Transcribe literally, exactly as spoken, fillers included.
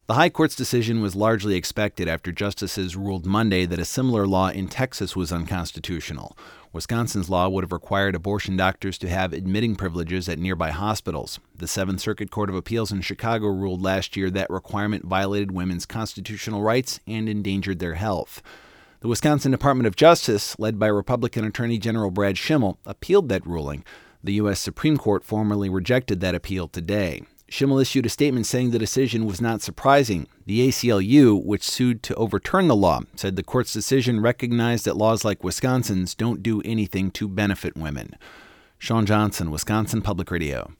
The High Court's decision was largely expected after justices ruled Monday that a similar law in Texas was unconstitutional. Wisconsin's law would have required abortion doctors to have admitting privileges at nearby hospitals. The Seventh Circuit Court of Appeals in Chicago ruled last year that requirement violated women's constitutional rights and endangered their health. The Wisconsin Department of Justice, led by Republican Attorney General Brad Schimel, appealed that ruling. The U S Supreme Court formally rejected that appeal today. Schimel issued a statement saying the decision was not surprising. The A C L U, which sued to overturn the law, said the court's decision recognized that laws like Wisconsin's don't do anything to benefit women. Sean Johnson, Wisconsin Public Radio.